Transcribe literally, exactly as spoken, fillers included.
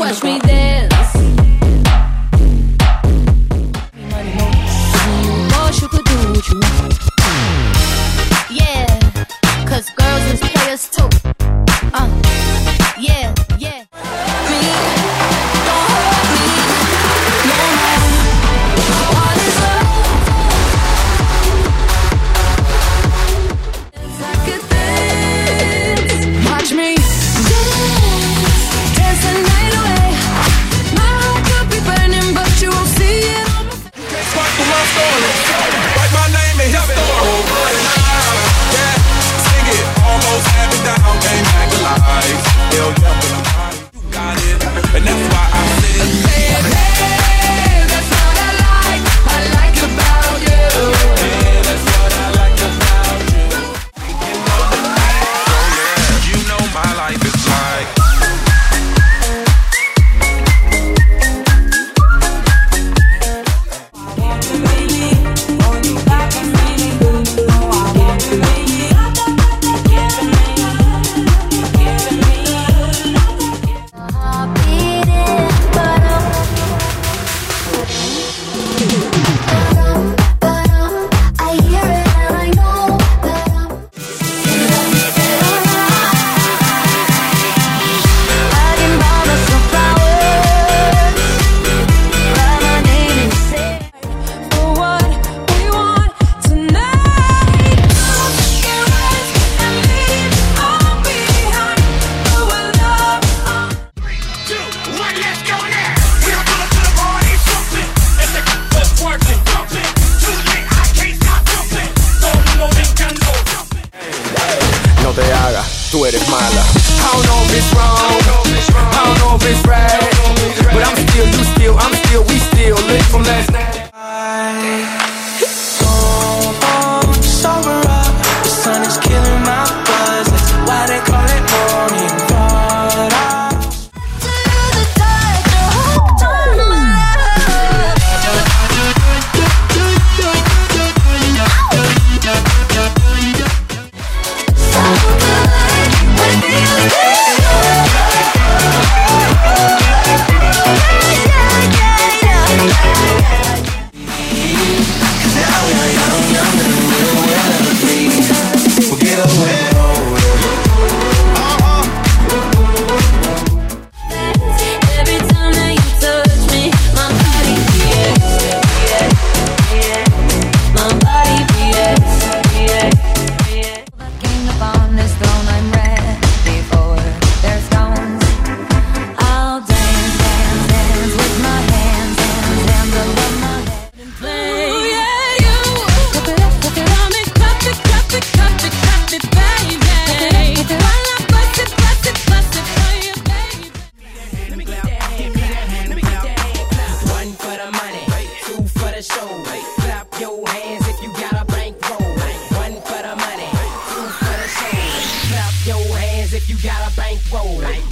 Watch me dance. Boss, you could do what you want. Yeah, cause girls is players too. Uh, yeah, yeah. Me, don't hurt me, no more. What is love? It's like a dance. Watch me dance, dance the night away. My heart could be burning, but you won't see it on my face. Can't sparkle my story. Write my name in history. Yeah, sing it, almost have it down, came back alive. Hell yeah, but I'm high. You got it, and that's why I said, Hey, hey, that's what I like. I like about you. yeah, that's what I like about you. You know the night, oh yeah, you know my life is like. No te hagas, tú eres mala. I don't know if it's wrong, I don't know if it's right, but I'm still, you still, I'm still, we still live from last night. Oh, sober up, the sun is killing my buzz. That's why they call it morning water. If you got a bankroll,